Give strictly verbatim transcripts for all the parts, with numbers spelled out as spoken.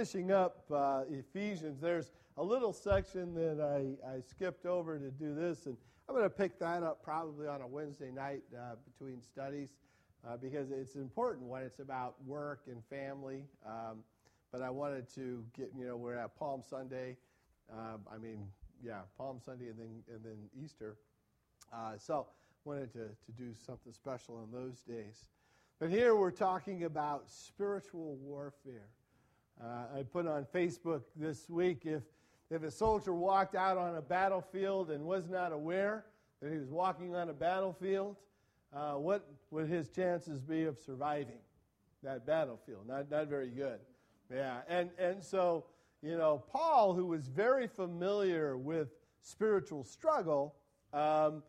finishing up uh, Ephesians, there's a little section that I, I skipped over to do this, and I'm going to pick that up probably on a Wednesday night uh, between studies uh, because it's an important one. It's about work and family, um, but I wanted to get, you know, we're at Palm Sunday. Uh, I mean, yeah, Palm Sunday and then and then Easter. Uh, so wanted to, to do something special on those days. But here we're talking about spiritual warfare. Uh, I put on Facebook this week, if if a soldier walked out on a battlefield and was not aware that he was walking on a battlefield, uh, what would his chances be of surviving that battlefield? Not not very good. Yeah, and, and so, you know, Paul, who was very familiar with spiritual struggle, um,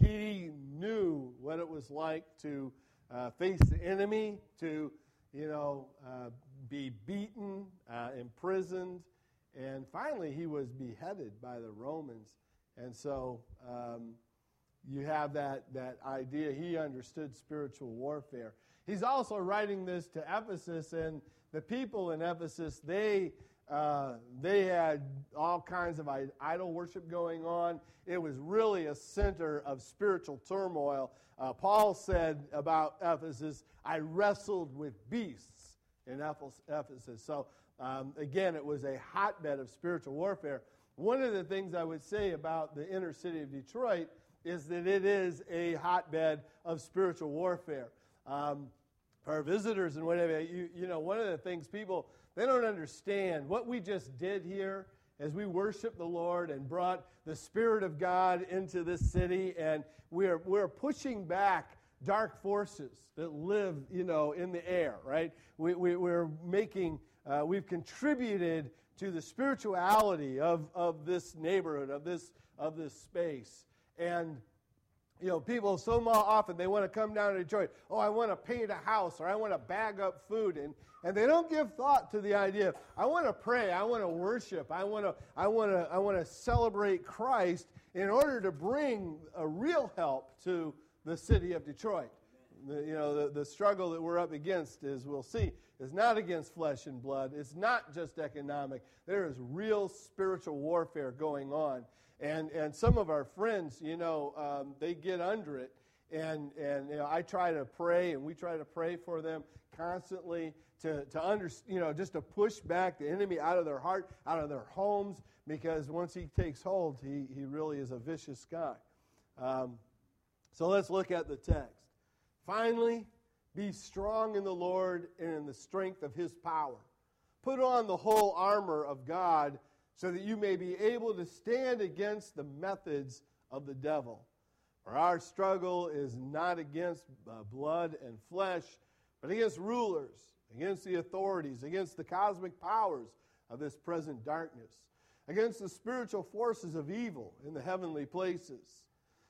he knew what it was like to uh, face the enemy, to, you know, uh, be beaten, uh, imprisoned, and finally he was beheaded by the Romans. And so um, you have that, that idea. He understood spiritual warfare. He's also writing this to Ephesus, and the people in Ephesus, they uh, they had all kinds of idol worship going on. It was really a center of spiritual turmoil. Uh, Paul said about Ephesus, I wrestled with beasts in Ephesus. So um, again, it was a hotbed of spiritual warfare. One of the things I would say about the inner city of Detroit is that it is a hotbed of spiritual warfare. Um, for our visitors and whatever, you, you know, one of the things people, they don't understand what we just did here as we worship the Lord and brought the Spirit of God into this city, and we're we're pushing back dark forces that live, you know, in the air, right? We, we we're making, uh, we've contributed to the spirituality of of this neighborhood, of this of this space, and. You know, people so often, they want to come down to Detroit. Oh, I want to paint a house, or I want to bag up food. And, and they don't give thought to the idea, I want to pray, I want to worship, I want to I want to I want to celebrate Christ in order to bring a real help to the city of Detroit. The, you know, the, the struggle that we're up against, as we'll see, is not against flesh and blood. It's not just economic. There is real spiritual warfare going on. And and some of our friends, you know, um, they get under it, and and you know, I try to pray, and we try to pray for them constantly to to under, you know, just to push back the enemy out of their heart, out of their homes, because once he takes hold, he he really is a vicious guy. Um, so let's look at the text. Finally, be strong in the Lord and in the strength of His power. Put on the whole armor of God, so that you may be able to stand against the methods of the devil. For our struggle is not against uh, blood and flesh, but against rulers, against the authorities, against the cosmic powers of this present darkness, against the spiritual forces of evil in the heavenly places.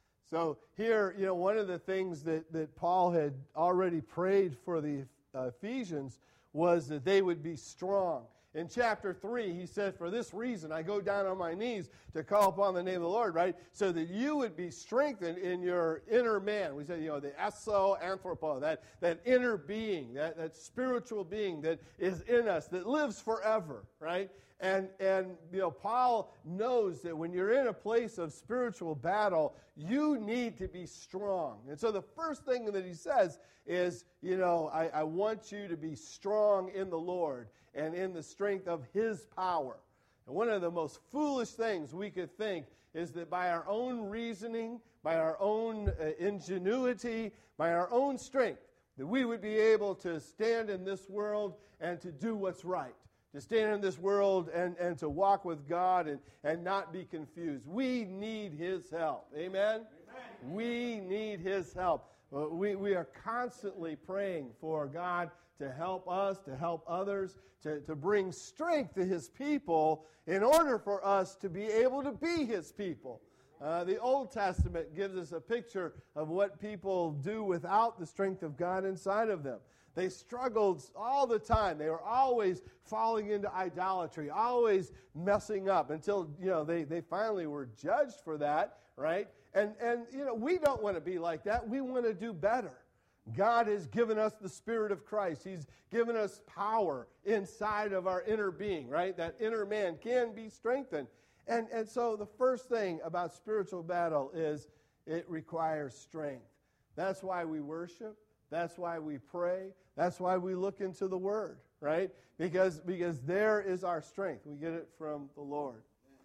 So here, you know, one of the things that, that Paul had already prayed for the uh, Ephesians was that they would be strong. In chapter three, he said, for this reason, I go down on my knees to call upon the name of the Lord, right? So that you would be strengthened in your inner man. We say, you know, the eso anthropo, that, that inner being, that, that spiritual being that is in us, that lives forever, right? And, and, you know, Paul knows that when you're in a place of spiritual battle, you need to be strong. And so the first thing that he says is, you know, I, I want you to be strong in the Lord and in the strength of His power. And one of the most foolish things we could think is that by our own reasoning, by our own uh, ingenuity, by our own strength, that we would be able to stand in this world and to do what's right, to stand in this world and, and to walk with God and, and not be confused. We need His help. Amen? Amen. We need His help. Uh, we, we are constantly praying for God to help us, to help others, to, to bring strength to His people in order for us to be able to be His people. Uh, the Old Testament gives us a picture of what people do without the strength of God inside of them. They struggled all the time. They were always falling into idolatry, always messing up until, you know, they, they finally were judged for that, right? And, and, you know, we don't want to be like that. We want to do better. God has given us the Spirit of Christ. He's given us power inside of our inner being, right? That inner man can be strengthened. And, and so the first thing about spiritual battle is it requires strength. That's why we worship. That's why we pray. That's why we look into the Word, right? Because, because there is our strength. We get it from the Lord.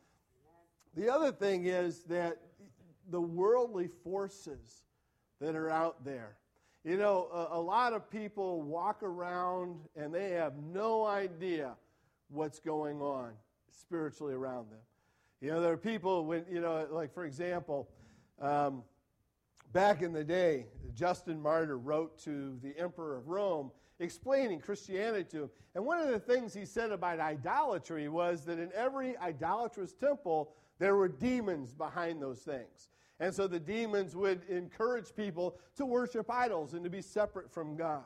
The other thing is that the worldly forces that are out there. You know, a, a lot of people walk around and they have no idea what's going on spiritually around them. You know, there are people, when you know, like for example, um, back in the day, Justin Martyr wrote to the Emperor of Rome explaining Christianity to him. And one of the things he said about idolatry was that in every idolatrous temple, there were demons behind those things. And so the demons would encourage people to worship idols and to be separate from God.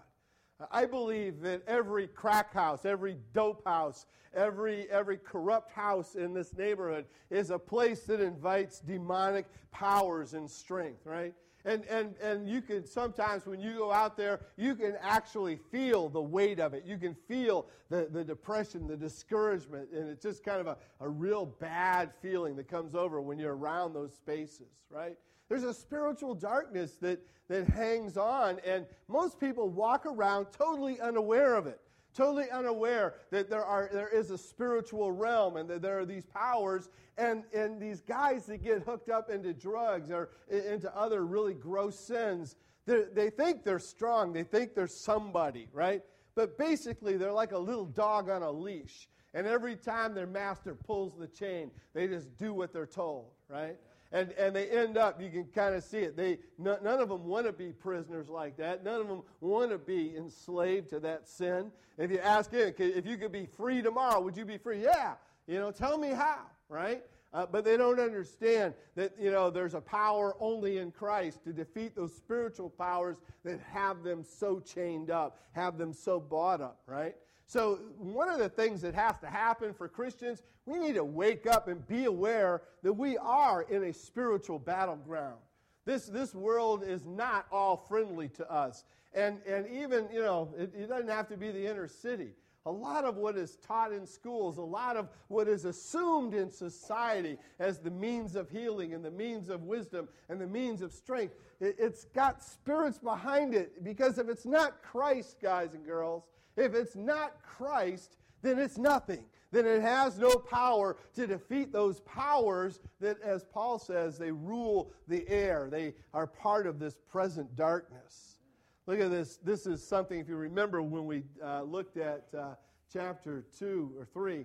I believe that every crack house, every dope house, every every corrupt house in this neighborhood is a place that invites demonic powers and strength, right? And and and you can sometimes when you go out there, you can actually feel the weight of it. You can feel the, the depression, the discouragement, and it's just kind of a, a real bad feeling that comes over when you're around those spaces, right? There's a spiritual darkness that, that hangs on, and most people walk around totally unaware of it, totally unaware that there are there is a spiritual realm and that there are these powers, and, and these guys that get hooked up into drugs or into other really gross sins, they think they're strong, they think they're somebody, right? But basically they're like a little dog on a leash, and every time their master pulls the chain, they just do what they're told, right? And and they end up, you can kind of see it. They n- none of them want to be prisoners like that. None of them want to be enslaved to that sin. If you ask him, if you could be free tomorrow, would you be free? Yeah. You know, tell me how, right? Uh, but they don't understand that, you know, there's a power only in Christ to defeat those spiritual powers that have them so chained up, have them so bought up, right? So one of the things that has to happen for Christians, we need to wake up and be aware that we are in a spiritual battleground. This this world is not all friendly to us. And and even, you know, it, it doesn't have to be the inner city. A lot of what is taught in schools, a lot of what is assumed in society as the means of healing and the means of wisdom and the means of strength, it, it's got spirits behind it. Because if it's not Christ, guys and girls, if it's not Christ, then it's nothing. Then it has no power to defeat those powers that, as Paul says, they rule the air. They are part of this present darkness. Look at this. This is something, if you remember when we uh, looked at uh, chapter two or three,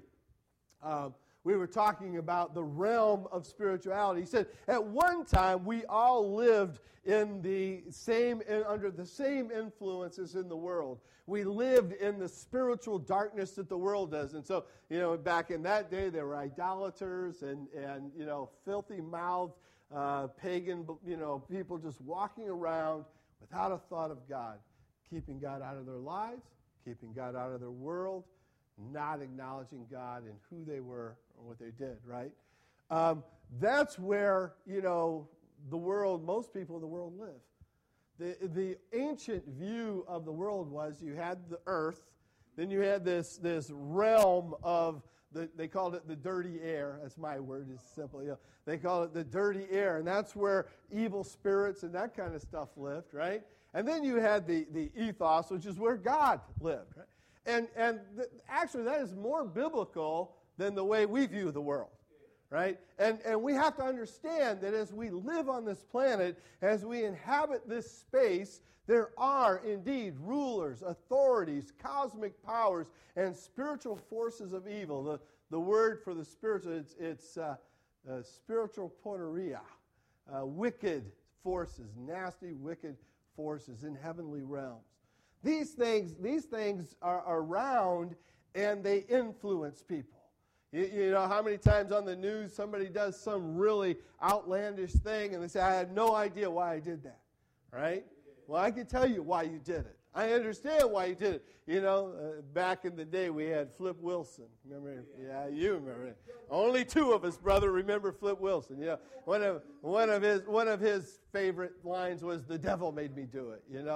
uh, we were talking about the realm of spirituality. He said, at one time we all lived in the same, in, under the same influences in the world. We lived in the spiritual darkness that the world does. And so, you know, back in that day, there were idolaters and, and you know, filthy-mouthed, uh, pagan, you know, people just walking around without a thought of God, keeping God out of their lives, keeping God out of their world, not acknowledging God and who they were or what they did, right? Um, that's where, you know, the world, most people in the world live. The, the ancient view of the world was you had the earth, then you had this, this realm of, the, they called it the dirty air. That's my word, is simple. You know, they call it the dirty air, and that's where evil spirits and that kind of stuff lived, right? And then you had the, the ethos, which is where God lived, right? And, and th- actually that is more biblical than the way we view the world. Right? And and we have to understand that as we live on this planet, as we inhabit this space, there are indeed rulers, authorities, cosmic powers, and spiritual forces of evil. The, the word for the spiritual, it's, it's uh, uh, spiritual porneia, uh, wicked forces, nasty, wicked forces in heavenly realms. These things, these things are around, and they influence people. You, you know, how many times on the news somebody does some really outlandish thing and they say, I had no idea why I did that, right? Well, I can tell you why you did it. I understand why you did it. You know, uh, back in the day we had Flip Wilson. Remember? Yeah, you remember it. Only two of us, brother, remember Flip Wilson. You know, one of one of his one of his favorite lines was, "The devil made me do it." You know.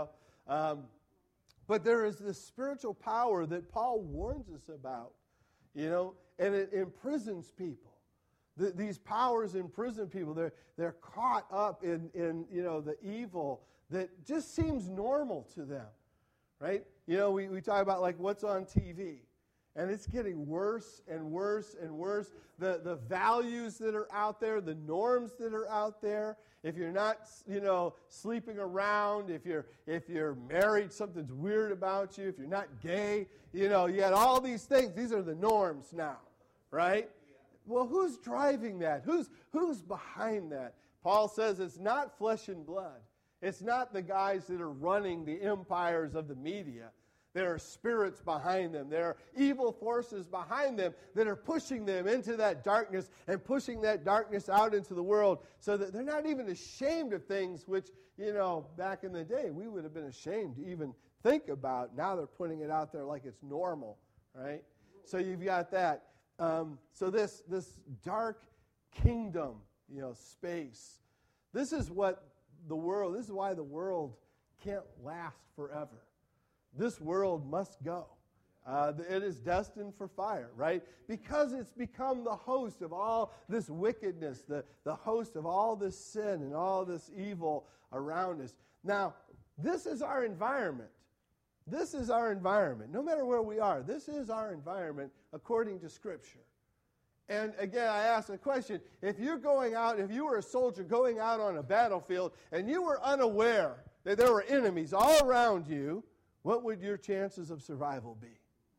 Um, but there is this spiritual power that Paul warns us about, you know, and it imprisons people. The, these powers imprison people. They're, they're caught up in, in, you know, the evil that just seems normal to them, right? You know, we, we talk about, like, what's on T V. And it's getting worse and worse and worse. The, the values that are out there, the norms that are out there. If you're not, you know, sleeping around, if you're if you're married, something's weird about you. If you're not gay, you know, you had all these things. These are the norms now, right? Well, who's driving that? Who's who's behind that? Paul says it's not flesh and blood. It's not the guys that are running the empires of the media. There are spirits behind them. There are evil forces behind them that are pushing them into that darkness and pushing that darkness out into the world so that they're not even ashamed of things which, you know, back in the day we would have been ashamed to even think about. Now they're putting it out there like it's normal, right? So you've got that. Um, so this this dark kingdom, you know, space, this is what the world, this is why the world can't last forever. This world must go. Uh, it is destined for fire, right? Because it's become the host of all this wickedness, the, the host of all this sin and all this evil around us. Now, this is our environment. This is our environment. No matter where we are, this is our environment according to Scripture. And again, I ask the question, if you're going out, if you were a soldier going out on a battlefield and you were unaware that there were enemies all around you, what would your chances of survival be?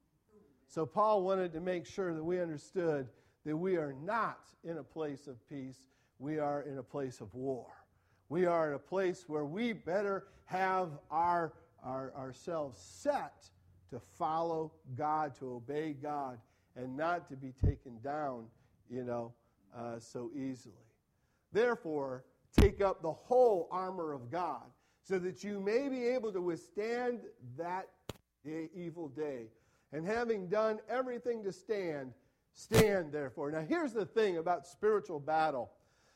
So Paul wanted to make sure that we understood that we are not in a place of peace. We are in a place of war. We are in a place where we better have our, our ourselves set to follow God, to obey God, and not to be taken down, you know, uh, so easily. Therefore, take up the whole armor of God, so that you may be able to withstand that day, evil day. And having done everything to stand, stand therefore. Now here's the thing about spiritual battle.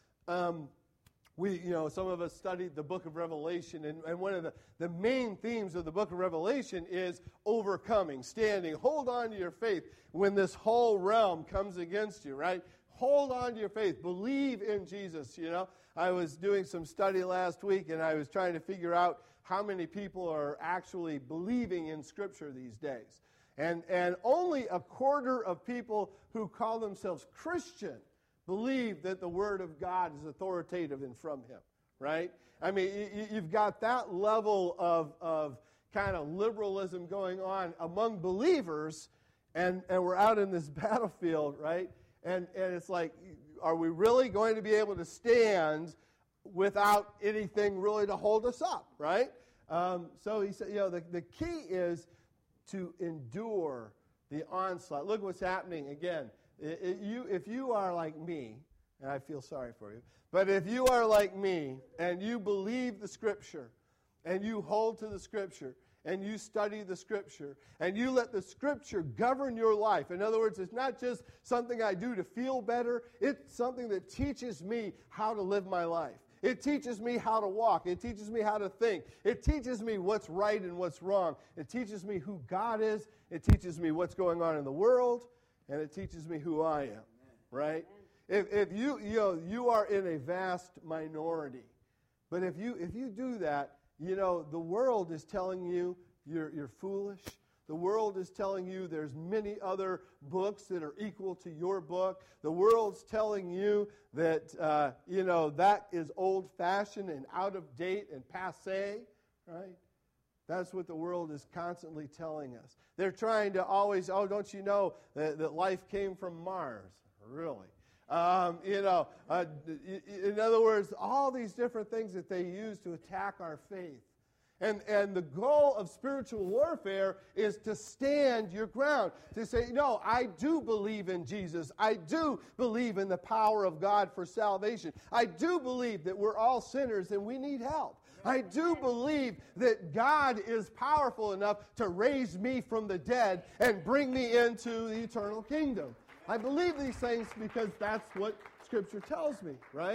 Um, we, you know, some of us studied the book of Revelation, and, and one of the, the main themes of the book of Revelation is overcoming, standing. Hold on to your faith when this whole realm comes against you, right? Hold on to your faith. Believe in Jesus, you know. I was doing some study last week, and I was trying to figure out how many people are actually believing in Scripture these days. And, and only a quarter of people who call themselves Christian believe that the Word of God is authoritative and from Him, right? I mean, you, you've got that level of, of kind of liberalism going on among believers, and, and we're out in this battlefield, right? And, and it's like, are we really going to be able to stand without anything really to hold us up, right? Um, so he said, you know, the, the key is to endure the onslaught. Look what's happening again. It, it, you, if you are like me, and I feel sorry for you, but if you are like me and you believe the Scripture and you hold to the Scripture and you study the Scripture, and you let the Scripture govern your life. In other words, it's not just something I do to feel better. It's something that teaches me how to live my life. It teaches me how to walk. It teaches me how to think. It teaches me what's right and what's wrong. It teaches me who God is. It teaches me what's going on in the world, and it teaches me who I am, right? If, if you, you know, you are in a vast minority, but if you if you do that, you know, the world is telling you you're, you're foolish. The world is telling you there's many other books that are equal to your book. The world's telling you that, uh, you know, that is old-fashioned and out of date and passé, right? That's what the world is constantly telling us. They're trying to always, oh, don't you know that, that life came from Mars? Really? Um, you know, uh, in other words, all these different things that they use to attack our faith. And, and the goal of spiritual warfare is to stand your ground, to say, no, I do believe in Jesus. I do believe in the power of God for salvation. I do believe that we're all sinners and we need help. I do believe that God is powerful enough to raise me from the dead and bring me into the eternal kingdom. I believe these things because that's what Scripture tells me, right?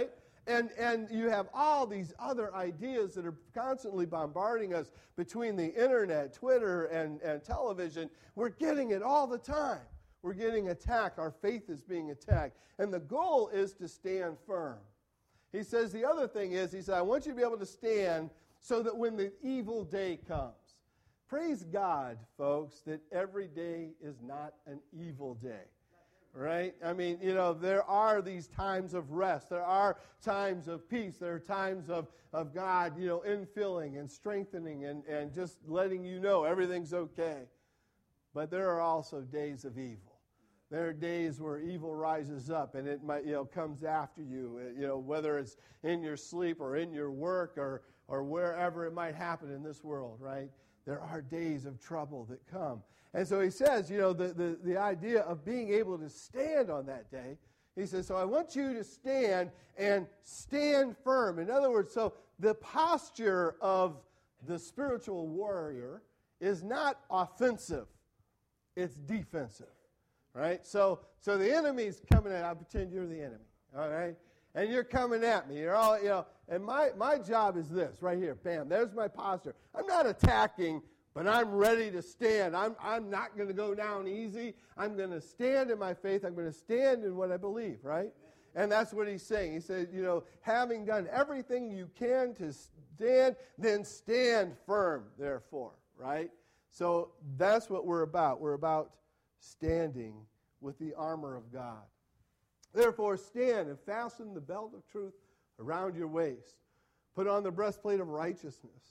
And, and you have all these other ideas that are constantly bombarding us between the internet, Twitter, and, and television. We're getting it all the time. We're getting attacked. Our faith is being attacked. And the goal is to stand firm. He says the other thing is, he said, I want you to be able to stand so that when the evil day comes. Praise God, folks, that every day is not an evil day. Right? I mean, you know, there are these times of rest. There are times of peace. There are times of, of God, you know, infilling and strengthening and, and just letting you know everything's okay. But there are also days of evil. There are days where evil rises up and it might, you know, comes after you, you know, whether it's in your sleep or in your work or, or wherever it might happen in this world, right? There are days of trouble that come. And so he says, you know, the, the, the idea of being able to stand on that day, he says, so I want you to stand and stand firm. In other words, so the posture of the spiritual warrior is not offensive, it's defensive, right? So so the enemy's coming at, I pretend you're the enemy, all right? And you're coming at me. You're all, you know, and my, my job is this, right here, bam, there's my posture. I'm not attacking, but I'm ready to stand. I'm, I'm not going to go down easy. I'm going to stand in my faith. I'm going to stand in what I believe, right? And that's what he's saying. He said, you know, having done everything you can to stand, then stand firm, therefore, right? So that's what we're about. We're about standing with the armor of God. Therefore, stand and fasten the belt of truth around your waist. Put on the breastplate of righteousness.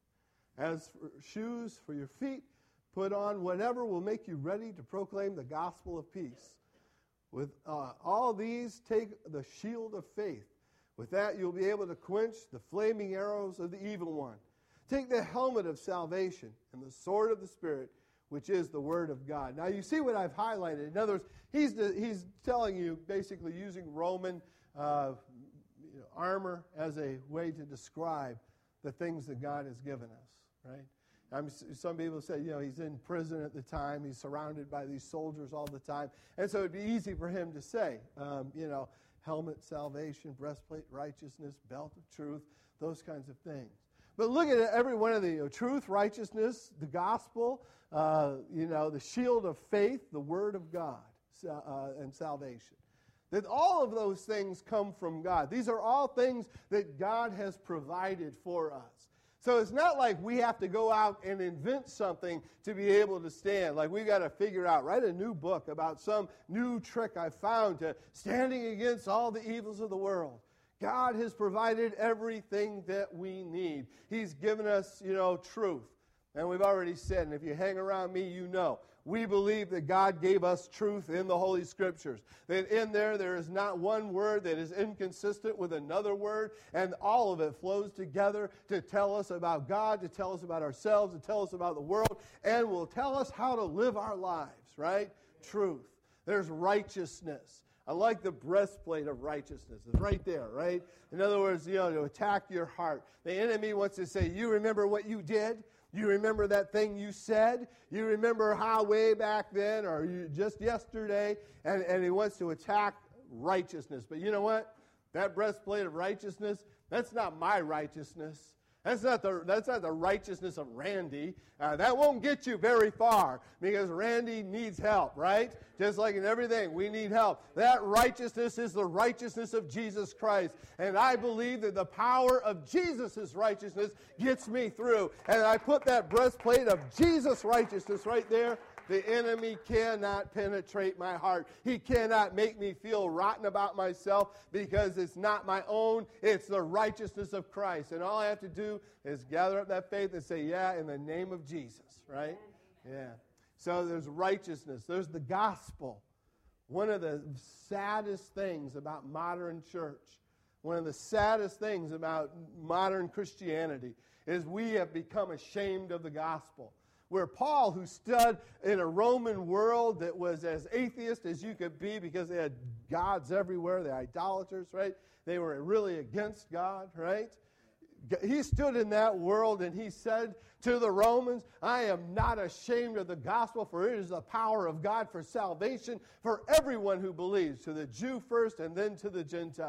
As for shoes for your feet, put on whatever will make you ready to proclaim the gospel of peace. With uh, all these, take the shield of faith. With that, you'll be able to quench the flaming arrows of the evil one. Take the helmet of salvation and the sword of the Spirit, which is the word of God. Now, you see what I've highlighted. In other words, he's, the, he's telling you, basically using Roman uh, you know, armor as a way to describe the things that God has given us. Right? I'm, some people say, you know, he's in prison at the time. He's surrounded by these soldiers all the time. And so it'd be easy for him to say, um, you know, helmet, salvation, breastplate, righteousness, belt of truth, those kinds of things. But look at every one of the, you know, truth, righteousness, the gospel, uh, you know, the shield of faith, the word of God, uh, and salvation. That all of those things come from God. These are all things that God has provided for us. So it's not like we have to go out and invent something to be able to stand. Like we've got to figure out, write a new book about some new trick I found to standing against all the evils of the world. God has provided everything that we need. He's given us, you know, truth. And we've already said, and if you hang around me, you know. We believe that God gave us truth in the Holy Scriptures. That in there, there is not one word that is inconsistent with another word. And all of it flows together to tell us about God, to tell us about ourselves, to tell us about the world, and will tell us how to live our lives, right? Truth. There's righteousness. I like the breastplate of righteousness. It's right there, right? In other words, you know, to attack your heart. The enemy wants to say, you remember what you did? You remember that thing you said? You remember how way back then or you, just yesterday? And, and he wants to attack righteousness. But you know what? That breastplate of righteousness, that's not my righteousness. That's not the, that's not the righteousness of Randy. Uh, that won't get you very far because Randy needs help, right? Just like in everything, we need help. That righteousness is the righteousness of Jesus Christ. And I believe that the power of Jesus' righteousness gets me through. And I put that breastplate of Jesus' righteousness right there. The enemy cannot penetrate my heart. He cannot make me feel rotten about myself because it's not my own. It's the righteousness of Christ. And all I have to do is gather up that faith and say, yeah, in the name of Jesus, right? Yeah. So there's righteousness. There's the gospel. One of the saddest things about modern church, one of the saddest things about modern Christianity is we have become ashamed of the gospel. Where Paul, who stood in a Roman world that was as atheist as you could be because they had gods everywhere, the idolaters, right? They were really against God, right? He stood in that world and he said to the Romans, I am not ashamed of the gospel, for it is the power of God for salvation for everyone who believes, to the Jew first and then to the Gentile.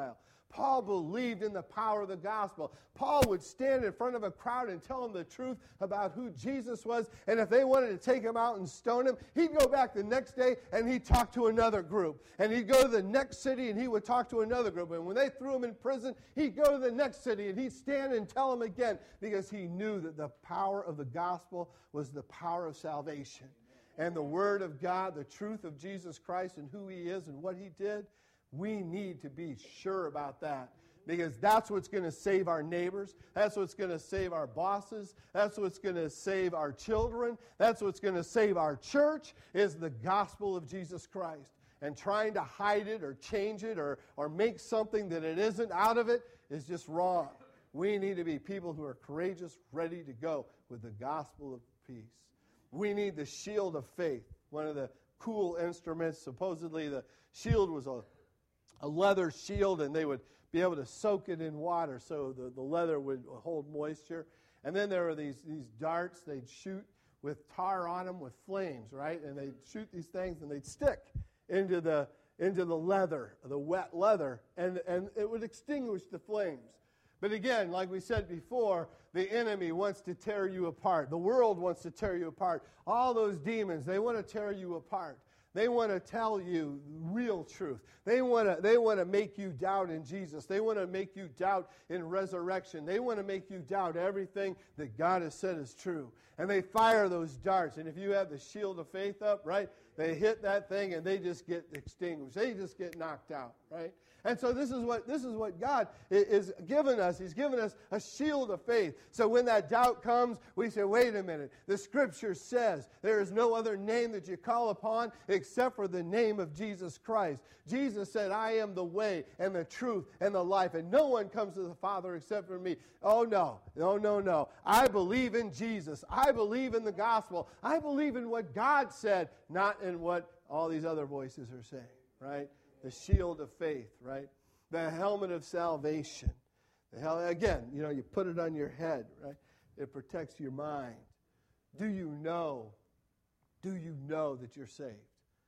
Paul believed in the power of the gospel. Paul would stand in front of a crowd and tell them the truth about who Jesus was. And if they wanted to take him out and stone him, he'd go back the next day and he'd talk to another group. And he'd go to the next city and he would talk to another group. And when they threw him in prison, he'd go to the next city and he'd stand and tell them again, because he knew that the power of the gospel was the power of salvation. And the word of God, the truth of Jesus Christ and who he is and what he did, we need to be sure about that, because that's what's going to save our neighbors. That's what's going to save our bosses. That's what's going to save our children. That's what's going to save our church, is the gospel of Jesus Christ. And trying to hide it or change it or, or make something that it isn't out of it is just wrong. We need to be people who are courageous, ready to go with the gospel of peace. We need the shield of faith, one of the cool instruments. Supposedly the shield was a a leather shield, and they would be able to soak it in water so the, the leather would hold moisture. And then there were these, these darts they'd shoot with tar on them with flames, right? And they'd shoot these things, and they'd stick into the into the leather, the wet leather, and, and it would extinguish the flames. But again, like we said before, the enemy wants to tear you apart. The world wants to tear you apart. All those demons, they want to tear you apart. They want to tell you real truth. They want to they want to make you doubt in Jesus. They want to make you doubt in resurrection. They want to make you doubt everything that God has said is true. And they fire those darts. And if you have the shield of faith up, right, they hit that thing and they just get extinguished. They just get knocked out, right? And so this is what this is what God is giving us. He's given us a shield of faith. So when that doubt comes, we say, wait a minute. The Scripture says there is no other name that you call upon except for the name of Jesus Christ. Jesus said, I am the way and the truth and the life, and no one comes to the Father except for me. Oh, no. No, no, no. I believe in Jesus. I believe in the gospel. I believe in what God said, not in what all these other voices are saying, right? The shield of faith, right? The helmet of salvation. The hel- Again, you know, you put it on your head, right? It protects your mind. Do you know, do you know that you're saved?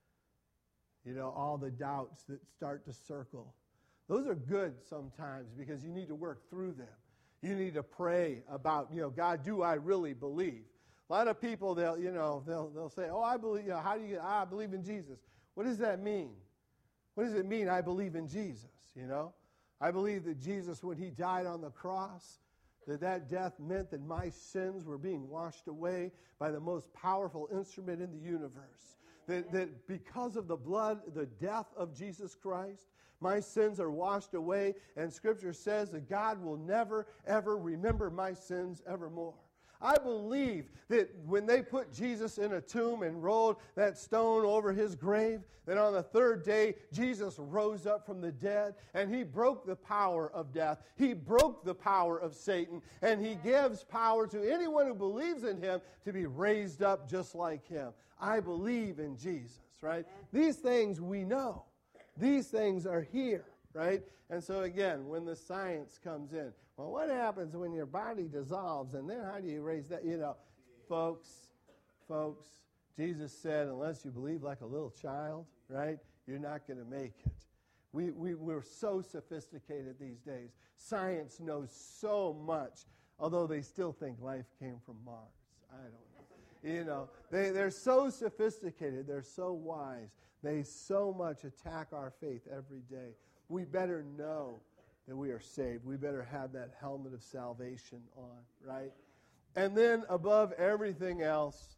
You know, all the doubts that start to circle. Those are good sometimes because you need to work through them. You need to pray about, you know, God, do I really believe? A lot of people, they'll, you know, they'll they'll say, oh, I believe, you know, how do you, I believe in Jesus. What does that mean? What does it mean, I believe in Jesus, you know? I believe that Jesus, when he died on the cross, that that death meant that my sins were being washed away by the most powerful instrument in the universe. That, that because of the blood, the death of Jesus Christ, my sins are washed away, and Scripture says that God will never, ever remember my sins evermore. I believe that when they put Jesus in a tomb and rolled that stone over his grave, that on the third day, Jesus rose up from the dead, and he broke the power of death. He broke the power of Satan, and he gives power to anyone who believes in him to be raised up just like him. I believe in Jesus, right? These things we know. These things are here, right? And so again, when the science comes in, well, what happens when your body dissolves, and then how do you raise that? You know, folks, folks, Jesus said, unless you believe like a little child, right, you're not going to make it. We, we, we're so sophisticated these days. Science knows so much, although they still think life came from Mars. I don't know. You know, they, they're so sophisticated. They're so wise. They so much attack our faith every day. We better know that we are saved. We better have that helmet of salvation on, right? And then above everything else,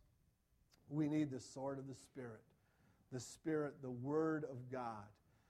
we need the sword of the Spirit. The Spirit, the Word of God.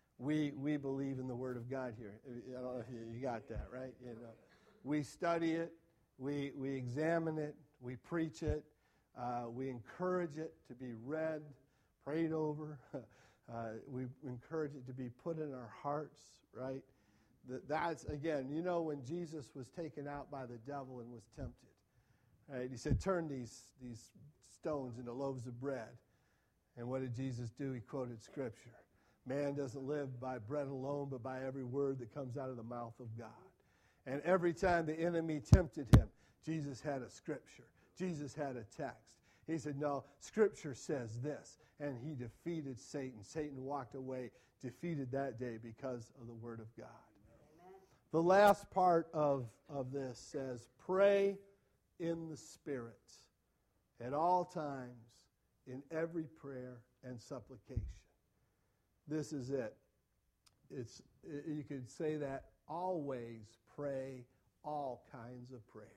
We we believe in the Word of God here. I don't know if you, you got that, right? You know, we study it. We, we examine it. We preach it. Uh, we encourage it to be read, prayed over. uh, we encourage it to be put in our hearts, right? That's, again, you know, when Jesus was taken out by the devil and was tempted, right? He said, turn these, these stones into loaves of bread. And what did Jesus do? He quoted Scripture. Man doesn't live by bread alone, but by every word that comes out of the mouth of God. And every time the enemy tempted him, Jesus had a Scripture. Jesus had a text. He said, no, Scripture says this. And he defeated Satan. Satan walked away, defeated that day because of the Word of God. The last part of, of this says, pray in the Spirit at all times, in every prayer and supplication. This is it. It's you could say that always pray all kinds of prayers.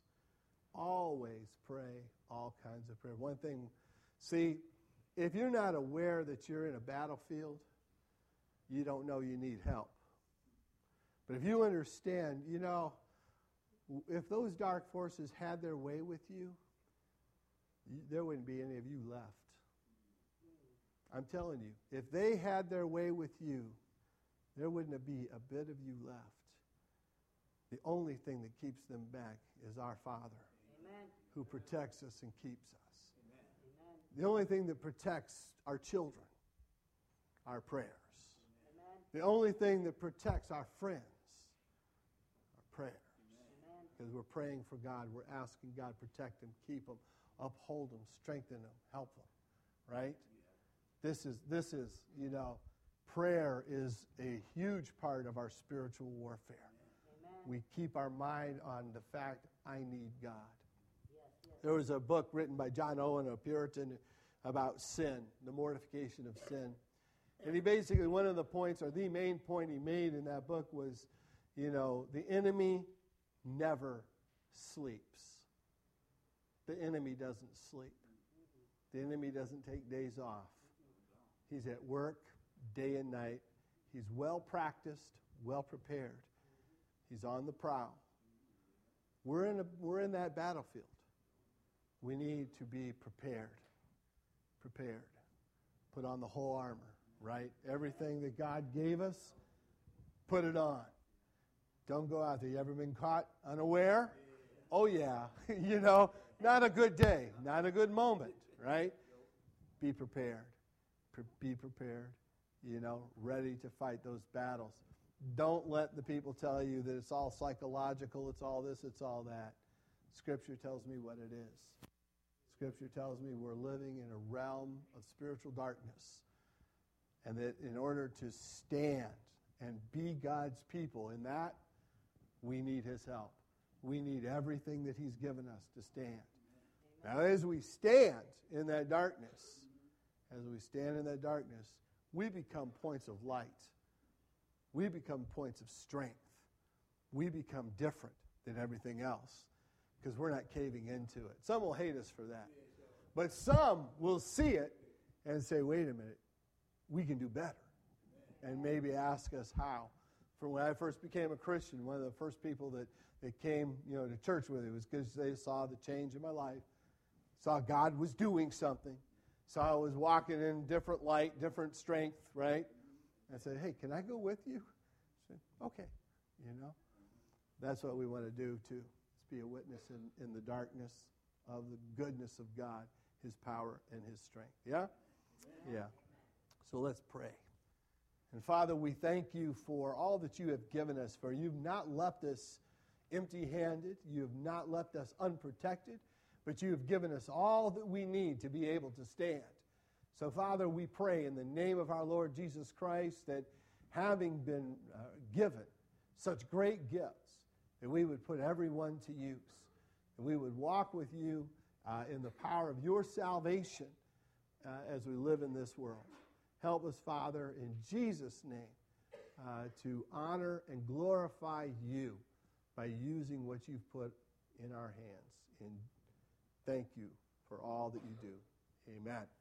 Always pray all kinds of prayer. One thing, see, if you're not aware that you're in a battlefield, you don't know you need help. But if you understand, you know, if those dark forces had their way with you, there wouldn't be any of you left. I'm telling you, if they had their way with you, there wouldn't be a bit of you left. The only thing that keeps them back is our Father, Amen, who protects us and keeps us. Amen. The only thing that protects our children, our prayers. Amen. The only thing that protects our friends, our prayers. Because we're praying for God. We're asking God protect them, keep them, uphold them, strengthen them, help them. Right? Yeah. This is, this is, you know, prayer is a huge part of our spiritual warfare. Amen. We keep our mind on the fact, I need God. Yes, yes. There was a book written by John Owen, a Puritan, about sin, the mortification of sin. And he basically, one of the points, or the main point he made in that book was, you know, the enemy never sleeps. The enemy doesn't sleep. The enemy doesn't take days off. He's at work day and night. He's well practiced, well prepared. He's on the prowl. We're in a, we're in that battlefield. We need to be prepared. Prepared. Put on the whole armor, right? Everything that God gave us, put it on. Don't go out there. You ever been caught unaware? Oh, yeah. You know, not a good day, not a good moment, right? Be prepared. Pre- be prepared, you know, ready to fight those battles. Don't let the people tell you that it's all psychological, it's all this, it's all that. Scripture tells me what it is. Scripture tells me we're living in a realm of spiritual darkness, and that in order to stand and be God's people in that, we need His help. We need everything that He's given us to stand. Now, as we stand in that darkness, as we stand in that darkness, we become points of light. We become points of strength. We become different than everything else because we're not caving into it. Some will hate us for that. But some will see it and say, wait a minute, we can do better. And maybe ask us how. From when I first became a Christian, one of the first people that, that came, you know, to church with me was because they saw the change in my life, saw God was doing something, saw I was walking in different light, different strength, right? I said, hey, can I go with you? I said, okay, you know. That's what we want to do, too, is be a witness in, in the darkness of the goodness of God, His power and His strength. Yeah? Yeah. So let's pray. And Father, we thank you for all that you have given us, for you've not left us empty-handed. You have not left us unprotected, but you have given us all that we need to be able to stand. So, Father, we pray in the name of our Lord Jesus Christ that having been uh, given such great gifts, that we would put everyone to use, and we would walk with you uh, in the power of your salvation uh, as we live in this world. Help us, Father, in Jesus' name, uh, to honor and glorify you by using what you've put in our hands. And thank you for all that you do. Amen.